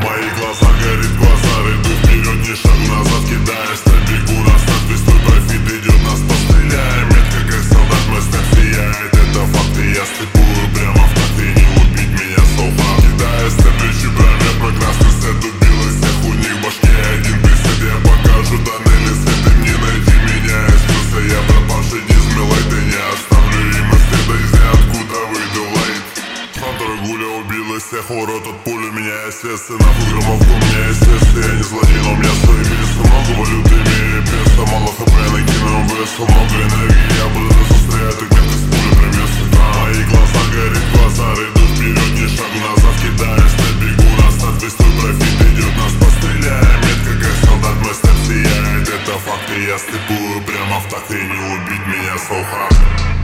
Мои глаза горит квазар, иду вперед, ни шаг назад, кидаясь на бегу на старт. Весь твой профит идет, нас постреляем. Метко как солдат, мой стек сияет. Это факт, и я степую прямо в такт. И не убить меня соуха. Кидаясь на плечи, бровят мой красный сет. Убил из всех, у них в башке один присед. Я покажу тоннели свет, им не найти меня. Я скрылся, я пропавший дизмилай. Ты не оставлю им следа, из ниоткуда выйду лайт. Хантер Гуля убил из всех, урод от пули. Меня естественно, граммовку мне естественно. Я не злодей, но у меня свои весы. Много валюты имею, песто. Мало хп, накину весу. Много энергии, я буду застрять. Так метко с пули прям если мои глаза горит квазар, иду вперед, ни шагу назад, кидаясь на бегу на старт. Весь твой профит идет, нас постреляем. Метко как солдат, мой степ сияет. Это факт, и я степую прямо в такт. И не убить меня соуха.